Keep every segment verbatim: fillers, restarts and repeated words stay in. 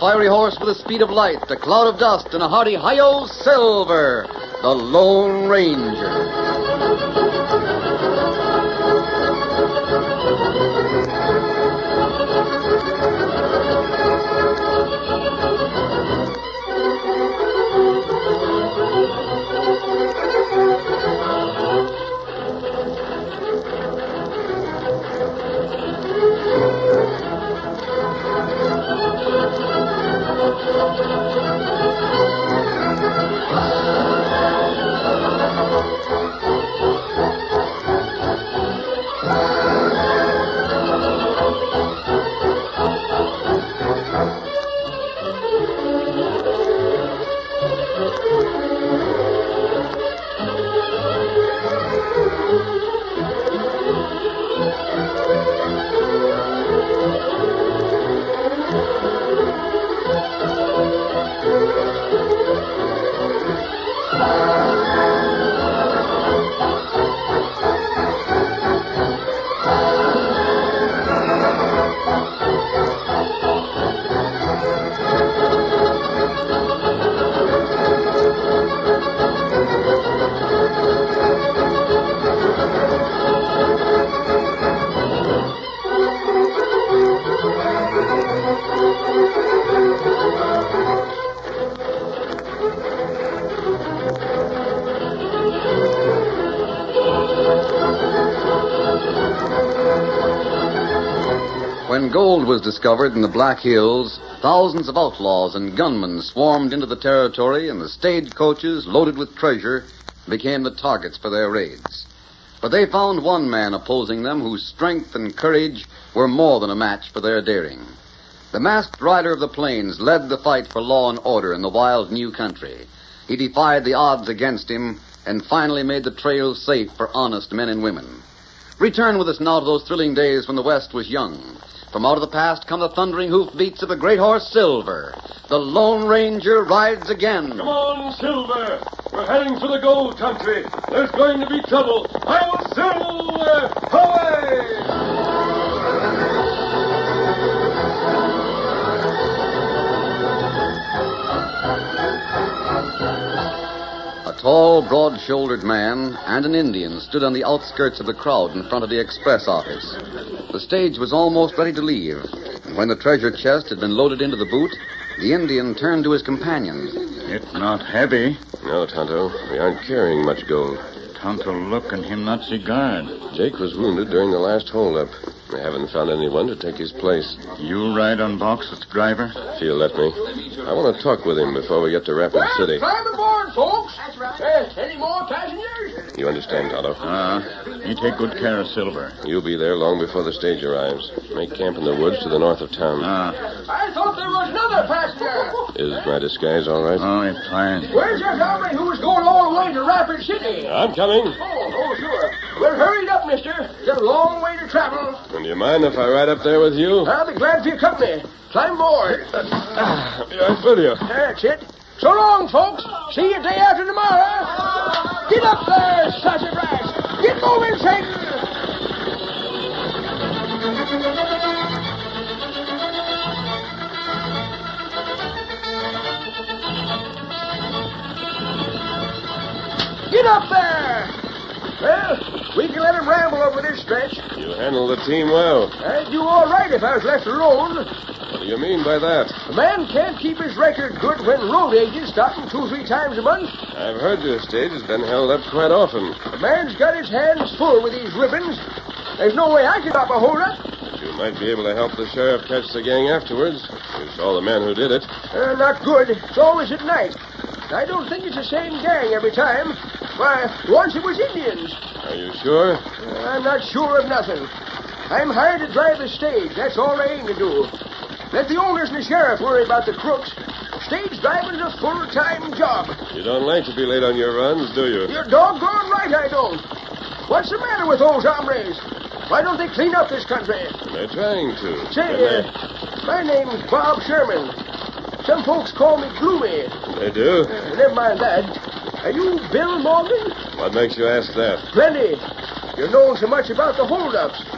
fiery horse with the speed of light, a cloud of dust, and a hearty hi-yo Silver, the Lone Ranger. When gold was discovered in the Black Hills, thousands of outlaws and gunmen swarmed into the territory, and the stagecoaches loaded with treasure became the targets for their raids. But they found one man opposing them whose strength and courage were more than a match for their daring. The masked rider of the plains led the fight for law and order in the wild new country. He defied the odds against him and finally made the trail safe for honest men and women. Return with us now to those thrilling days when the West was young. From out of the past come the thundering hoofbeats of the great horse Silver. The Lone Ranger rides again. Come on, Silver. We're heading for the gold country. There's going to be trouble. Hi-yo, Silver! Away! A tall, broad-shouldered man and an Indian stood on the outskirts of the crowd in front of the express office. The stage was almost ready to leave, and when the treasure chest had been loaded into the boot, the Indian turned to his companion. It's not heavy. No, Tonto. We aren't carrying much gold. Tonto, look, and him not see guard. Jake was wounded during the last holdup. We haven't found anyone to take his place. You ride on Box's driver? If you'll let me. I want to talk with him before we get to Rapid well, City. Climb aboard, folks. That's right. Uh, any more passengers? You understand, Tonto? Ah, uh, you take good care of Silver. You'll be there long before the stage arrives. Make camp in the woods to the north of town. Ah. I thought there was another passenger. Is my disguise all right? Oh, it's fine. Where's that hombre who was going all the way to Rapid City? I'm coming. Oh, oh, sure. Well, hurry it up, mister. It's a long way to travel. And do you mind if I ride up there with you? I'll be glad for your company. Climb aboard. Uh, uh, I feel you. That's it. So long, folks. See you day after tomorrow. Get up there, Sausage Brass. Get moving, Satan. Get up there. Well, we can let him ramble over this stretch. You handle the team well. I'd do all right if I was left alone. What do you mean by that? A man can't keep his record good when road agents stop him two or three times a month. I've heard your stage has been held up quite often. The man's got his hands full with these ribbons. There's no way I could stop a hold-up. But you might be able to help the sheriff catch the gang afterwards. You saw the man who did it. Uh, not good. It's always at night. I don't think it's the same gang every time. Why, once it was Indians. Are you sure? Uh, I'm not sure of nothing. I'm hired to drive the stage. That's all I aim to do. Let the owners and the sheriff worry about the crooks. Stage driving's a full-time job. You don't like to be late on your runs, do you? You're doggone right I don't. What's the matter with those hombres? Why don't they clean up this country? They're trying to. Say, uh, my name's Bob Sherman. Some folks call me Gloomy. They do? Uh, never mind that. Are you Bill Morgan? What makes you ask that? Plenty. You're known so much about the holdups.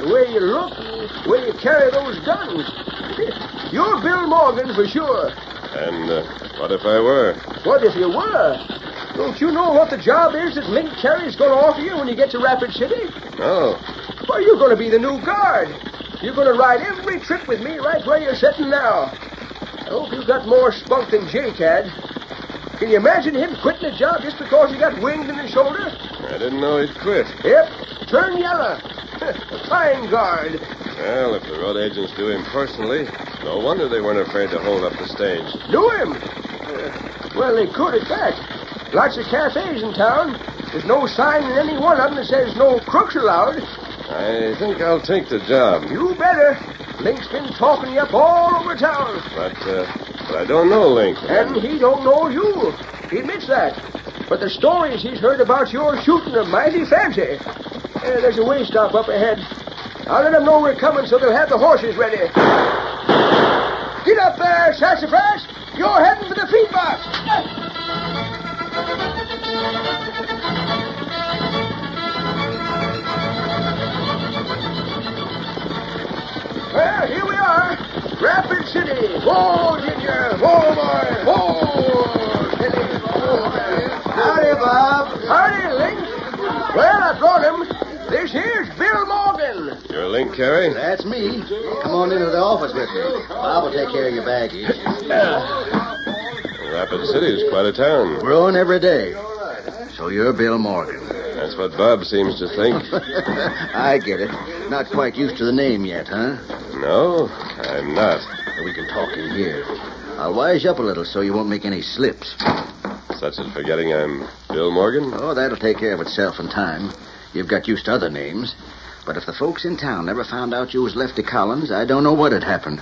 The way you look, the way you carry those guns. You're Bill Morgan for sure. And uh, what if I were? What if you were? Don't you know what the job is that Link Terry's going to offer you when you get to Rapid City? No. Well, you're going to be the new guard. You're going to ride every trip with me right where you're sitting now. I hope you've got more spunk than Jake had. Can you imagine him quitting a job just because he got winged in the shoulder? I didn't know he'd quit. Yep, turn yellow. A fine guard. Well, if the road agents knew him personally, no wonder they weren't afraid to hold up the stage. Knew him? Uh, well, they could at that. Lots of cafes in town. There's no sign in any one of them that says no crooks allowed. I think I'll take the job. You better. Link's been talking you up all over town. But, uh, but I don't know Link. And he don't know you. He admits that. But the stories he's heard about your shooting are mighty fancy. Uh, there's a way stop up ahead. I'll let them know we're coming so they'll have the horses ready. Get up there, Sassafras. You're heading for the feed box. Well, here we are. Rapid City. Whoa, Ginger. Whoa, boy. Whoa, City. Whoa, man. Howdy, Bob. Howdy, Link. Well, I brought him. This here's Bill Morgan. You're Link Carey? That's me. Come on into the office with me. Bob will take care of your baggage. Rapid City is quite a town. Growing every day. So you're Bill Morgan. That's what Bob seems to think. I get it. Not quite used to the name yet, huh? No, I'm not. We can talk in here. I'll wise you up a little so you won't make any slips. Such as forgetting I'm Bill Morgan? Oh, that'll take care of itself in time. You've got used to other names. But if the folks in town never found out you was Lefty Collins, I don't know what'd happen.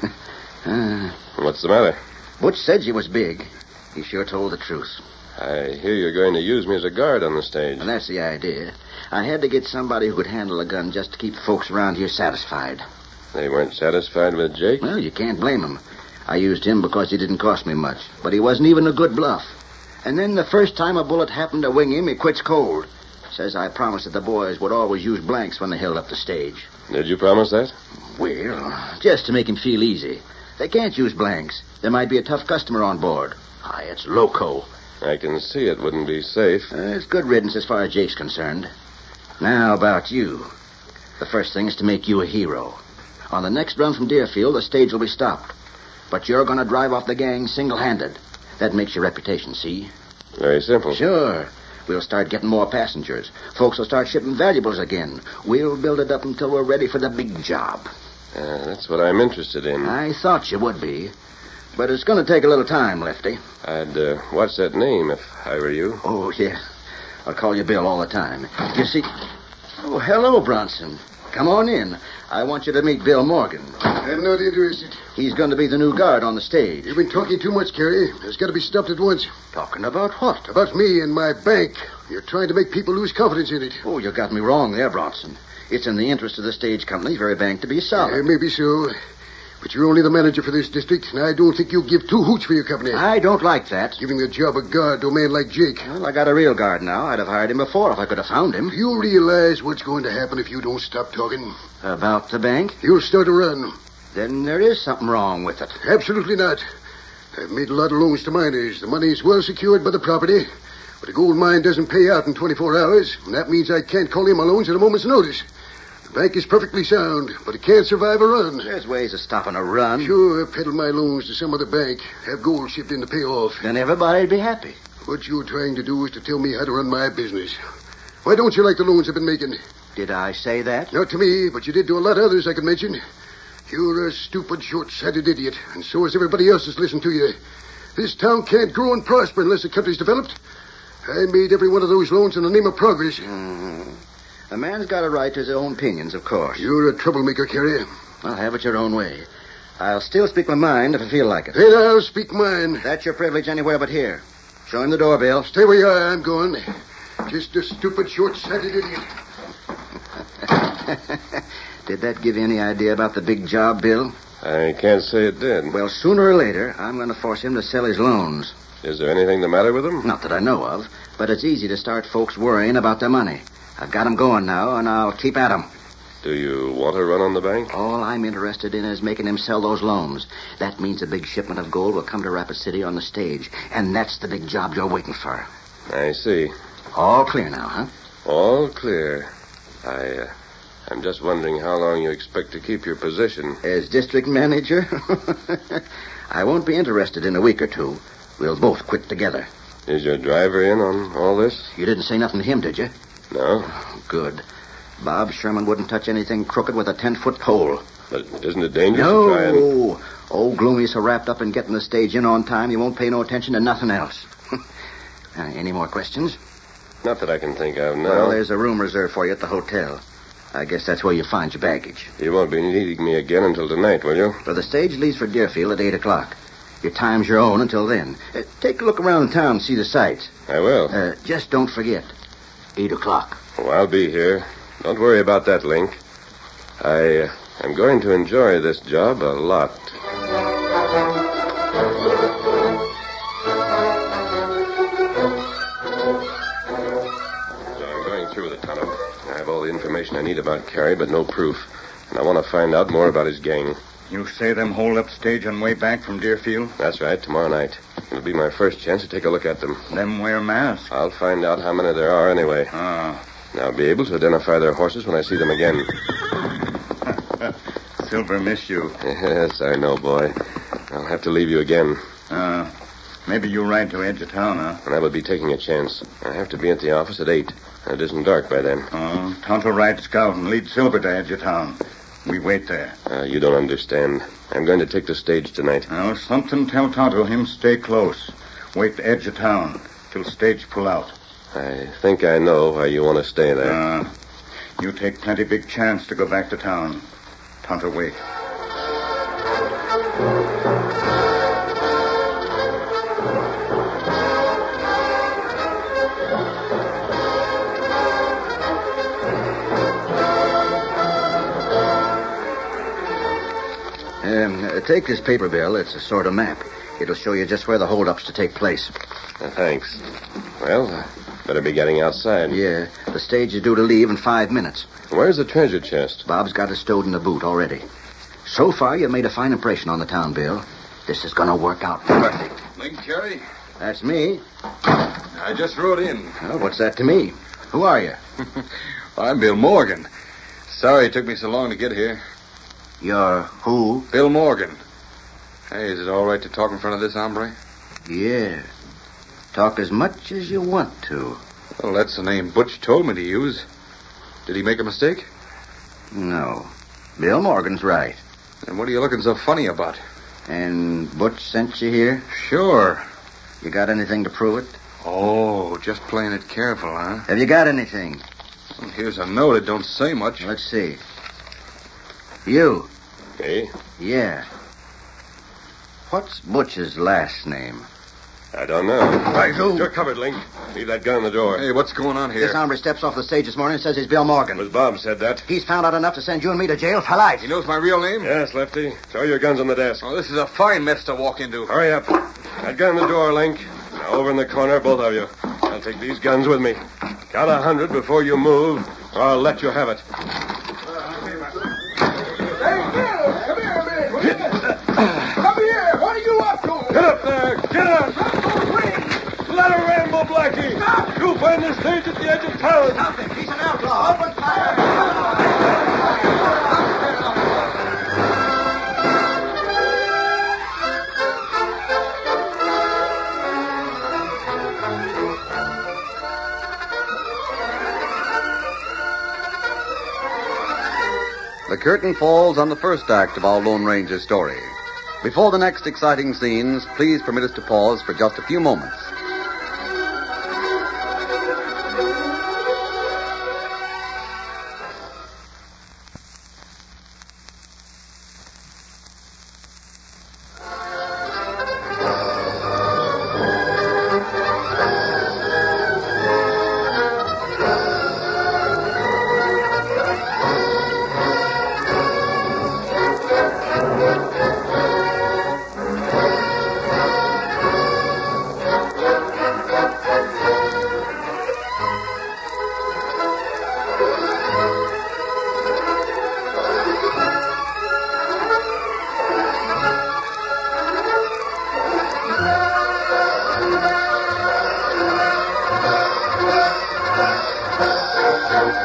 uh, What's the matter? Butch said you was big. He sure told the truth. I hear you're going to use me as a guard on the stage. And that's the idea. I had to get somebody who could handle a gun just to keep the folks around here satisfied. They weren't satisfied with Jake? Well, you can't blame him. I used him because he didn't cost me much. But he wasn't even a good bluff. And then the first time a bullet happened to wing him, he quits cold. Says I promised that the boys would always use blanks when they held up the stage. Did you promise that? Well, just to make him feel easy. They can't use blanks. There might be a tough customer on board. Aye, it's loco. I can see it wouldn't be safe. Uh, it's good riddance as far as Jake's concerned. Now about you. The first thing is to make you a hero. On the next run from Deerfield, the stage will be stopped. But you're going to drive off the gang single-handed. That makes your reputation, see? Very simple. Sure. We'll start getting more passengers. Folks will start shipping valuables again. We'll build it up until we're ready for the big job. Uh, that's what I'm interested in. I thought you would be. But it's going to take a little time, Lefty. I'd uh, watch that name if I were you. Oh, yeah. I'll call you Bill all the time. You see... Oh, hello, Bronson. Come on in. I want you to meet Bill Morgan. I'm not interested. He's going to be the new guard on the stage. You've been talking too much, Carey. It's got to be stopped at once. Talking about what? About me and my bank. You're trying to make people lose confidence in it. Oh, you got me wrong there, Bronson. It's in the interest of the stage company for a bank to be solid. Uh, maybe so. But you're only the manager for this district, and I don't think you'll give two hoots for your company. I don't like that. Giving the job of guard to a man like Jake. Well, I got a real guard now. I'd have hired him before if I could have found him. You realize what's going to happen if you don't stop talking? About the bank? You'll start a run. Then there is something wrong with it. Absolutely not. I've made a lot of loans to miners. The money is well secured by the property. But a gold mine doesn't pay out in twenty-four hours, and that means I can't call in my loans at a moment's notice. The bank is perfectly sound, but it can't survive a run. There's ways of stopping a run. Sure, peddle my loans to some other bank, have gold shipped in to pay off. Then everybody'd be happy. What you're trying to do is to tell me how to run my business. Why don't you like the loans I've been making? Did I say that? Not to me, but you did to a lot of others I could mention. You're a stupid, short-sighted idiot, and so is everybody else that's listened to you. This town can't grow and prosper unless the country's developed. I made every one of those loans in the name of progress. Mm-hmm. A man's got a right to his own opinions, of course. You're a troublemaker, Carey. Well, have it your own way. I'll still speak my mind if I feel like it. Then I'll speak mine. That's your privilege anywhere but here. Show him the door, Bill. Stay where you are. I'm going. Just a stupid, short-sighted idiot. Did that give you any idea about the big job, Bill? I can't say it did. Well, sooner or later, I'm going to force him to sell his loans. Is there anything the matter with him? Not that I know of, but it's easy to start folks worrying about their money. I've got 'em going now, and I'll keep at 'em. Do you want to run on the bank? All I'm interested in is making him sell those loans. That means a big shipment of gold will come to Rapid City on the stage. And that's the big job you're waiting for. I see. All clear now, huh? All clear. I, uh, I'm just wondering how long you expect to keep your position. As district manager? I won't be interested in a week or two. We'll both quit together. Is your driver in on all this? You didn't say nothing to him, did you? No. Good. Bob Sherman wouldn't touch anything crooked with a ten-foot pole. But isn't it dangerous no. to try and... No. Old Gloomy's so wrapped up in getting the stage in on time, he won't pay no attention to nothing else. uh, any more questions? Not that I can think of, no. Well, there's a room reserved for you at the hotel. I guess that's where you find your baggage. You won't be needing me again until tonight, will you? Well, the stage leaves for Deerfield at eight o'clock. Your time's your own until then. Uh, take a look around town and see the sights. I will. Uh, just don't forget. Eight o'clock. Oh, I'll be here. Don't worry about that, Link. I, uh, I'm going to enjoy this job a lot. So I'm going through the tunnel. I have all the information I need about Carey, but no proof. And I want to find out more about his gang. You say them hold up stage on way back from Deerfield? That's right, tomorrow night. It'll be my first chance to take a look at them. Them wear masks. I'll find out how many there are anyway. Ah. And I'll be able to identify their horses when I see them again. Silver miss you. Yes, I know, boy. I'll have to leave you again. Uh, maybe you ride to edge of town, huh? And I will be taking a chance. I have to be at the office at eight. And it isn't dark by then. Oh, Tonto ride scout and lead Silver to edge of town. We wait there. Uh, you don't understand. I'm going to take the stage tonight. Now, something tell Tonto him stay close. Wait to edge of town till stage pull out. I think I know why you want to stay there. Uh, you take plenty big chance to go back to town. Tonto wait. Um, uh, take this paper, Bill. It's a sort of map. It'll show you just where the holdups to take place. Uh, thanks. Well, uh, better be getting outside. Yeah, the stage is due to leave in five minutes. Where's the treasure chest? Bob's got it stowed in the boot already. So far, you've made a fine impression on the town, Bill. This is going to work out perfect. Link Carey? That's me. I just rode in. Well, what's that to me? Who are you? I'm Bill Morgan. Sorry it took me so long to get here. You're who? Bill Morgan. Hey, is it all right to talk in front of this hombre? Yeah. Talk as much as you want to. Well, that's the name Butch told me to use. Did he make a mistake? No. Bill Morgan's right. Then what are you looking so funny about? And Butch sent you here? Sure. You got anything to prove it? Oh, just playing it careful, huh? Have you got anything? Well, here's a note. It don't say much. Let's see. You. Me? Yeah. What's Butch's last name? I don't know. I do. You're covered, Link. Leave that gun in the door. Hey, what's going on here? This hombre steps off the stage this morning and says he's Bill Morgan. Was Bob said that? He's found out enough to send you and me to jail for life. He knows my real name? Yes, Lefty. Throw your guns on the desk. Oh, this is a fine mess to walk into. Hurry up. That gun in the door, Link. Now, over in the corner, both of you. I'll take these guns with me. Count a hundred before you move, or I'll let you have it. Hey, Bill, come here a minute. What are you... Come here. What are you up to? Get up there. Get up. Let her ramble, Blackie. Stop. You find the stage at the edge of town. Stop him. He's an outlaw. Open fire. The curtain falls on the first act of our Lone Ranger story. Before the next exciting scenes, please permit us to pause for just a few moments.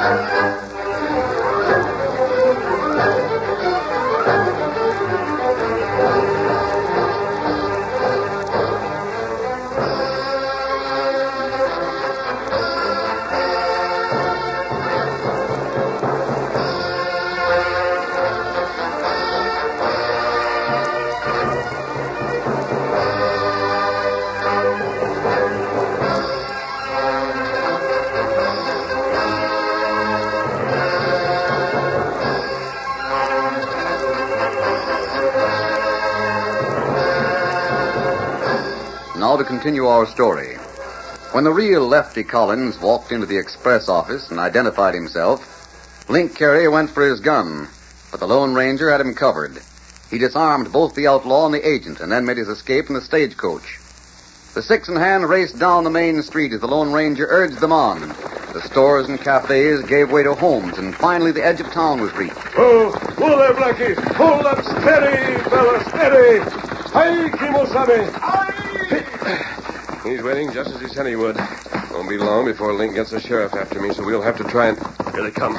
Now to continue our story. When the real Lefty Collins walked into the express office and identified himself, Link Carey went for his gun, but the Lone Ranger had him covered. He disarmed both the outlaw and the agent and then made his escape in the stagecoach. The Six in Hand raced down the main street as the Lone Ranger urged them on. The stores and cafes gave way to homes, and finally the edge of town was reached. Oh, whoa there, Blackie. Hold up steady, fella, steady. Hi, Kimosabe. Hi. He's waiting just as he said he would. Won't be long before Link gets the sheriff after me, so we'll have to try and... Here they come.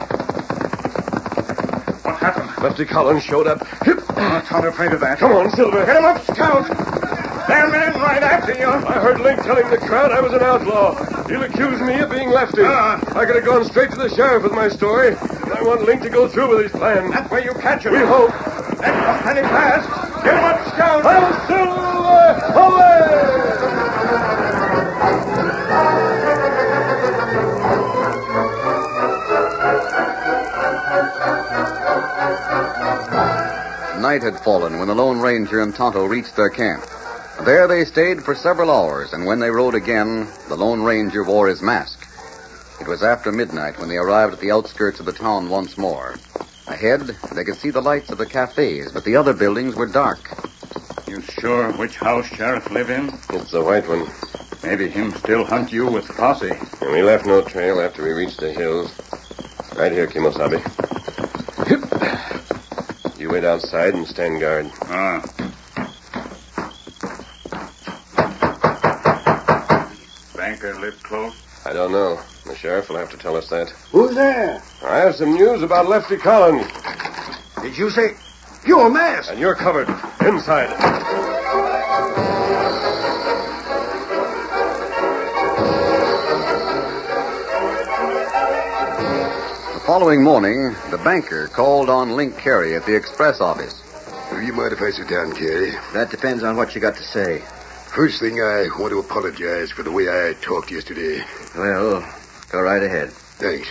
What happened? Lefty Collins showed up. Hip. Oh, I'm afraid of that. Come on, Silver. Get him up, Scout. There are men right after you. I heard Link telling the crowd I was an outlaw. He'll accuse me of being Lefty. Uh, I could have gone straight to the sheriff with my story, and I want Link to go through with his plan. That's where you catch him. We hope. That's not plenty fast. Get him up, Scout. I'll Silver! Away! Night had fallen when the Lone Ranger and Tonto reached their camp. There they stayed for several hours, and when they rode again, the Lone Ranger wore his mask. It was after midnight when they arrived at the outskirts of the town once more. Ahead, they could see the lights of the cafes, but the other buildings were dark. You sure which house Sheriff live in? It's the white one. Maybe him still hunt you with posse. And we left no trail after we reached the hills. Right here, Kimosabe. You wait outside and stand guard. Ah. Banker live close? I don't know. The sheriff will have to tell us that. Who's there? I have some news about Lefty Collins. Did you say you're masked? And you're covered. Inside. The following morning, the banker called on Link Carey at the express office. Do you mind if I sit down, Carey? That depends on what you got to say. First thing, I want to apologize for the way I talked yesterday. Well, go right ahead. Thanks.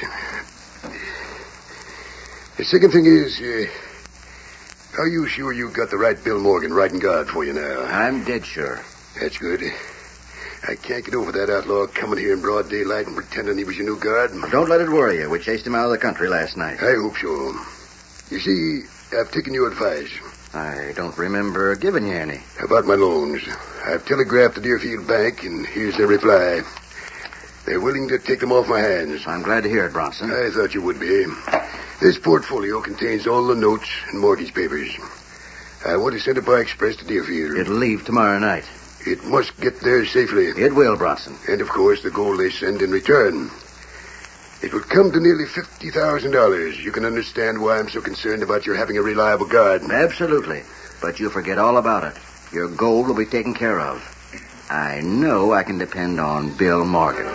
The second thing is, uh, are you sure you got the right Bill Morgan riding guard for you now? I'm dead sure. That's good. I can't get over that outlaw coming here in broad daylight and pretending he was your new guard. Don't let it worry you. We chased him out of the country last night. I hope so. You see, I've taken your advice. I don't remember giving you any. How about my loans? I've telegraphed the Deerfield Bank, and here's their reply. They're willing to take them off my hands. I'm glad to hear it, Bronson. I thought you would be. This portfolio contains all the notes and mortgage papers. I want to send it by express to Deerfield. It'll leave tomorrow night. It must get there safely. It will, Bronson. And, of course, the gold they send in return. It would come to nearly fifty thousand dollars. You can understand why I'm so concerned about your having a reliable guard. Absolutely. But you forget all about it. Your gold will be taken care of. I know I can depend on Bill Morgan.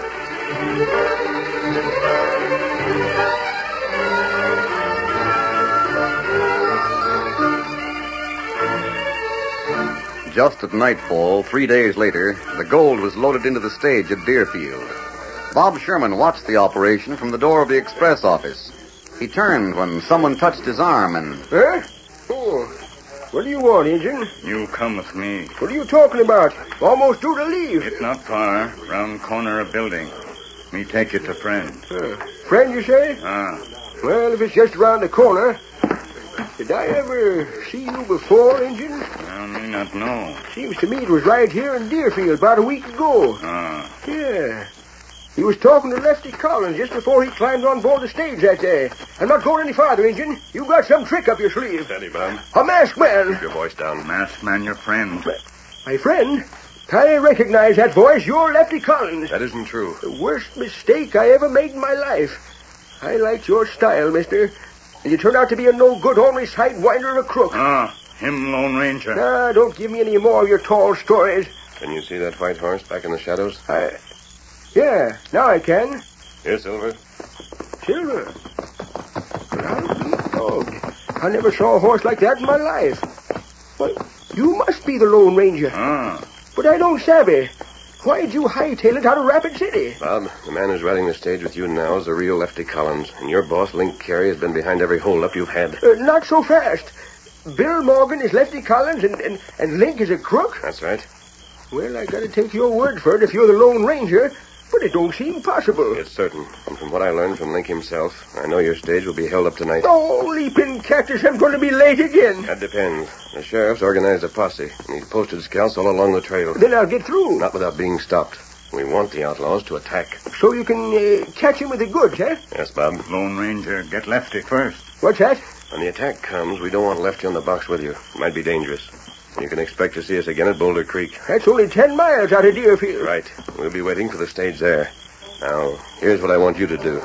Just at nightfall, three days later, the gold was loaded into the stage at Deerfield. Bob Sherman watched the operation from the door of the express office. He turned when someone touched his arm and... Huh? Oh, what do you want, Injun? You come with me. What are you talking about? Almost due to leave. It's not far. Round corner of building. Me take you to friend. Uh, friend, you say? Ah. Well, if it's just around the corner. Did I ever see you before, Injun? Well, me not know. Seems to me it was right here in Deerfield about a week ago. Ah. Yeah. He was talking to Lefty Collins just before he climbed on board the stage that day. I'm not going any farther, Injun. You got some trick up your sleeve. Steady, Bob. A masked man. Keep your voice down. Masked man, your friend. My friend? I recognize that voice. You're Lefty Collins. That isn't true. The worst mistake I ever made in my life. I like your style, mister. And you turn out to be a no-good, ornery sidewinder of a crook. Ah, him Lone Ranger. Ah, don't give me any more of your tall stories. Can you see that white horse back in the shadows? I... Yeah, now I can. Here, Silver. Silver. But I'll be dogged. I never saw a horse like that in my life. Why, you must be the Lone Ranger. Ah. But I don't savvy. Why'd you hightail it out of Rapid City? Bob, the man who's riding the stage with you now is the real Lefty Collins, and your boss, Link Carey, has been behind every holdup you've had. Uh, not so fast. Bill Morgan is Lefty Collins, and, and, and Link is a crook? That's right. Well, I gotta take your word for it if you're the Lone Ranger, but it don't seem possible. It's certain. And from what I learned from Link himself, I know your stage will be held up tonight. Oh, leaping cactus, I'm going to be late again. That depends. The sheriff's organized a posse, and he's posted scouts all along the trail. Then I'll get through. Not without being stopped. We want the outlaws to attack. So you can uh, catch him with the goods, eh? Yes, Bob. Lone Ranger, get Lefty first. What's that? When the attack comes, we don't want Lefty on the box with you. It might be dangerous. You can expect to see us again at Boulder Creek. That's only ten miles out of Deerfield. Right. We'll be waiting for the stage there. Now, here's what I want you to do.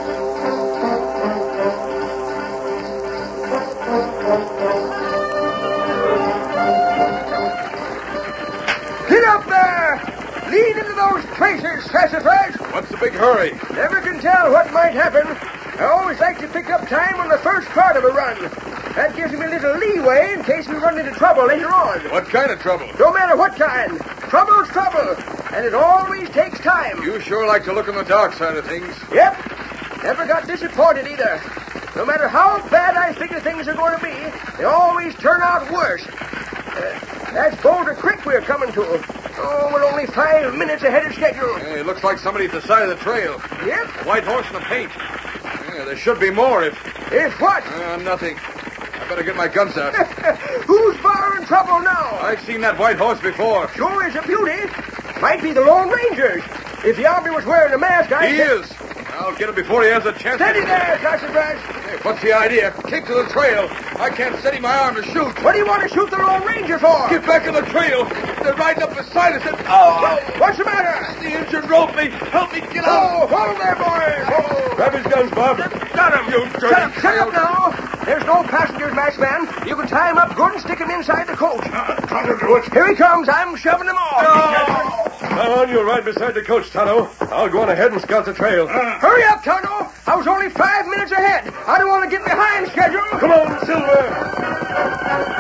Get up there! Lead into those traces, Sassafras! What's the big hurry? Never can tell what might happen. I always like to pick up time on the first part of a run. That gives me a little leeway in case we run into trouble later on. What kind of trouble? No matter what kind. Trouble's trouble. And it always takes time. You sure like to look on the dark side of things. Yep. Never got disappointed either. No matter how bad I figure things are going to be, they always turn out worse. Uh, that's Boulder Creek we're coming to. Oh, we're only five minutes ahead of schedule. Hey, it looks like somebody at the side of the trail. Yep. A white horse and a paint. Yeah, there should be more if... If what? Uh, nothing. I better get my guns out. Who's borrowing trouble now? I've seen that white horse before. Sure is a beauty. Might be the Lone Rangers. If the hombre was wearing a mask, I... He is. I'll get him before he has a chance. Steady there, Sassafras. Hey, what's the idea? Keep to the trail. I can't steady my arm to shoot. What do you want to shoot the Lone Ranger for? Get back on the trail. They're riding up beside us and... Oh! What's the matter? The engine roped me. Help me get Oh, out. hold there, boys. Oh. Grab his guns, Bob. Got him. You dirty Shut up, shut up coyote. now. There's no passengers, Max Man. You can tie him up good and stick him inside the coach. Uh, try to do it. Here he comes. I'm shoving him off. Come on, you'll ride beside the coach, Tonto. I'll go on ahead and scout the trail. Uh, Hurry up, Tonto. I was only five minutes ahead. I don't want to get behind schedule. Come on, Silver.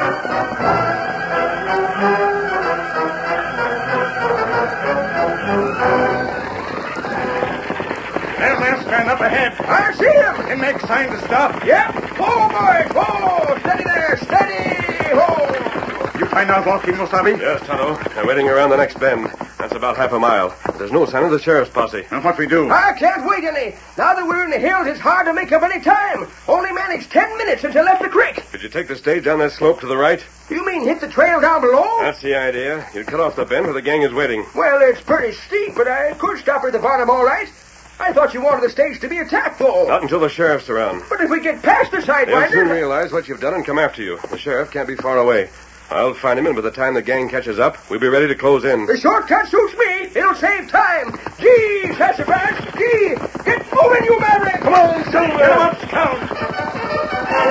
there's that stand up ahead. I see him. He makes sign to stop. Yep. Whoa, boys. Whoa. Steady there. Steady. Whoa. You find out what Kimosabe? Yes, Tonto. I'm waiting around the next bend. That's about half a mile. There's no sign of the sheriff's posse. And what we do? I can't wait any. Now that we're in the hills, it's hard to make up any time. Only managed ten minutes since I left the creek. Did you take the stage down that slope to the right? You mean hit the trail down below? That's the idea. You cut off the bend where the gang is waiting. Well, it's pretty steep, but I could stop her at the bottom all right. I thought you wanted the stage to be attacked, though. Not until the sheriff's around. But if we get past the They'll soon sidewinder... realize what you've done and come after you. The sheriff can't be far away. I'll find him, and by the time the gang catches up, we'll be ready to close in. The shortcut suits me. It'll save time. Gee, Sassafras. Gee, get moving, you maverick. Come on, Silver. Get 'em up, Scout.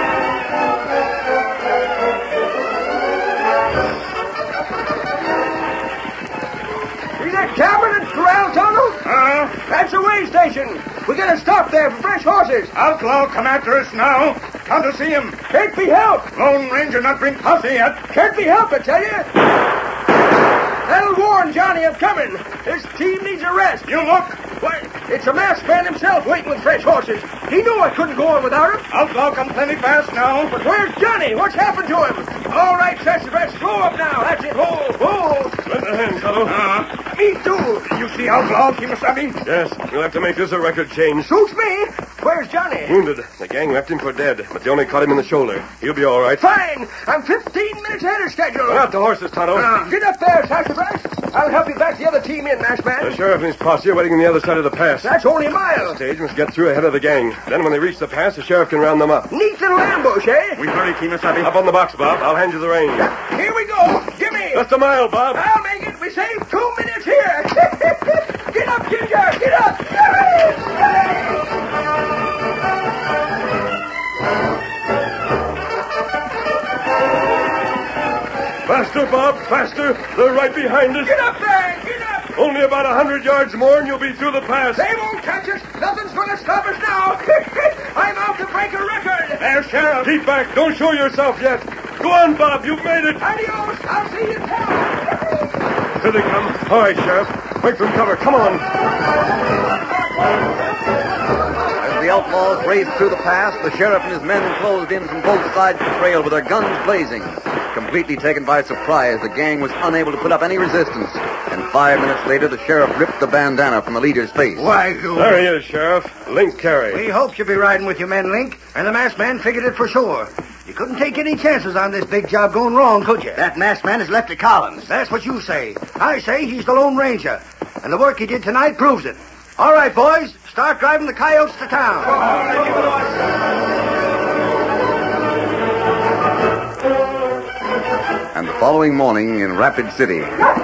See that cabin and corral tunnel? Uh, That's a way station. We gotta stop there for fresh horses. outlaw come after us now. Come to see him. Can't be helped. Lone Ranger not bring posse yet. Can't be helped, I tell you. That'll warn Johnny of coming. This team needs a rest. You look. Why, it's a masked man himself waiting with fresh horses. He knew I couldn't go on without him. Outlaw come plenty fast now. But where's Johnny? What's happened to him? All right, Sassafras, slow up now. That's it. Whoa, whoa. Lend a hand, Tonto. Uh, Me too. you see Outlaw, Kimosabe? Yes, we'll have to make this a record change. Suits me. Where's Johnny? Wounded. The gang left him for dead, but they only caught him in the shoulder. He'll be all right. Fine. I'm fifteen minutes ahead of schedule. Run out the horses, Tonto. Uh, get up there, Sassafras. I'll help you back the other team in, masked man. The sheriff and his posse are waiting on the other side of the pass. That's only a mile. The stage must get through ahead of the gang. Then when they reach the pass, the sheriff can round them up. Neat little ambush, eh? We hurry, Kimosabe. Up on the box, Bob. I'll hand you the reins. Here we go. Give me. Just a mile, Bob. I'll make it. We saved two minutes here. Get up, Ginger. Get up. Get it. Get it. Bob. Faster. They're right behind us. Get up there! Get up! Only about a hundred yards more and you'll be through the pass. They won't catch us. Nothing's going to stop us now. I'm out to break a record. There, Sheriff. Keep back. Don't show yourself yet. Go on, Bob. You've made it. Adios. I'll see you tomorrow. Here they come. All right, Sheriff. Break from cover. Come on. As the outlaws raced through the pass, the sheriff and his men closed in from both sides of the trail with their guns blazing. Completely taken by surprise, the gang was unable to put up any resistance. And five minutes later, the sheriff ripped the bandana from the leader's face. Why, you... There he is, Sheriff. Link Carey. We hoped you'd be riding with your men, Link, and the masked man figured it for sure. You couldn't take any chances on this big job going wrong, could you? That masked man is Lefty Collins. That's what you say. I say he's the Lone Ranger, and the work he did tonight proves it. All right, boys, start driving the coyotes to town. And the following morning in Rapid City.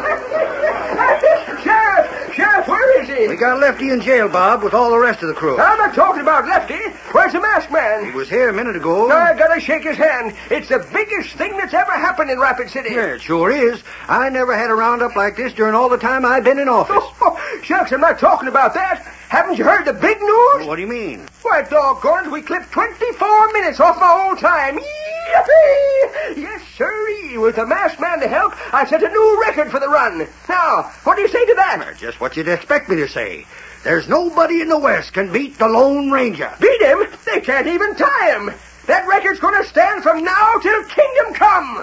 Sheriff! Sheriff, where is he? We got Lefty in jail, Bob, with all the rest of the crew. I'm not talking about Lefty. Where's the masked man? He was here a minute ago. I gotta shake his hand. It's the biggest thing that's ever happened in Rapid City. Yeah, it sure is. I never had a roundup like this during all the time I've been in office. Oh, shucks, I'm not talking about that. Haven't you heard the big news? What do you mean? Why, doggone it, we clipped twenty-four minutes off my old time. Yippee! Yes, sirree. With the masked man to help, I set a new record for the run. Now, what do you say to that? Just what you'd expect me to say. There's nobody in the West can beat the Lone Ranger. Beat him? They can't even tie him. That record's going to stand from now till kingdom come.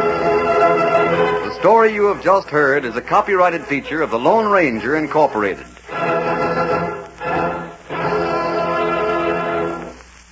The story you have just heard is a copyrighted feature of the Lone Ranger Incorporated.